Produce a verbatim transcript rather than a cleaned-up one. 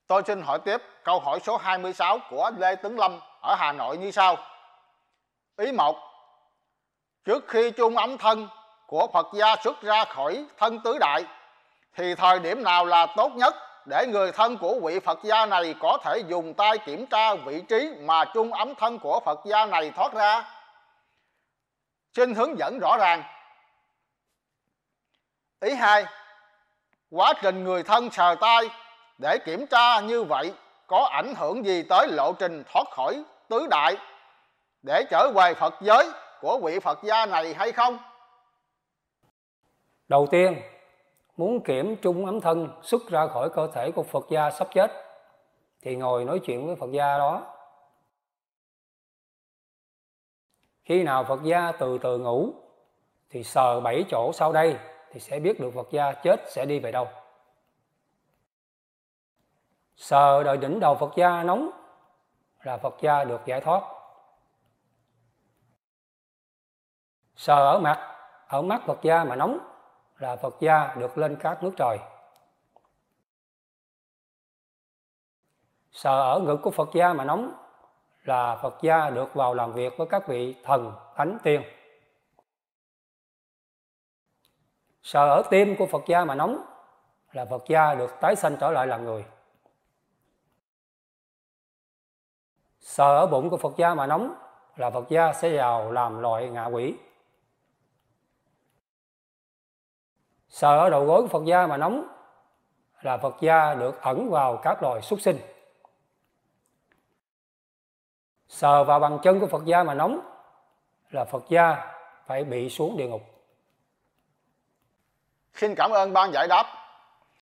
Tôi xin hỏi tiếp câu hỏi số hai mươi sáu của Lê Tấn Lâm ở Hà Nội như sau. Ý một. Trước khi chung ấm thân của Phật gia xuất ra khỏi thân tứ đại thì thời điểm nào là tốt nhất để người thân của vị Phật gia này có thể dùng tay kiểm tra vị trí mà chung ấm thân của Phật gia này thoát ra? Xin hướng dẫn rõ ràng. Ý hai. Quá trình người thân sờ tay để kiểm tra như vậy có ảnh hưởng gì tới lộ trình thoát khỏi tứ đại để trở về Phật giới của vị Phật gia này hay không? Đầu tiên, muốn kiểm chung ấm thân xuất ra khỏi cơ thể của Phật gia sắp chết thì ngồi nói chuyện với Phật gia đó. Khi nào Phật gia từ từ ngủ thì sờ bảy chỗ sau đây thì sẽ biết được Phật gia chết sẽ đi về đâu. Sờ đợi đỉnh đầu Phật gia nóng là Phật gia được giải thoát. Sờ ở mặt, ở mắt Phật gia mà nóng là Phật gia được lên các nước trời. Sờ ở ngực của Phật gia mà nóng là Phật gia được vào làm việc với các vị thần, thánh, tiên. Sờ ở tim của Phật gia mà nóng là Phật gia được tái sanh trở lại làm người. Sờ ở bụng của Phật gia mà nóng là Phật gia sẽ vào làm loại ngạ quỷ. Sờ ở đầu gối của Phật gia mà nóng là Phật gia được ẩn vào các loài súc sinh. Sờ vào bàn chân của Phật gia mà nóng là Phật gia phải bị xuống địa ngục. Xin cảm ơn ban giải đáp.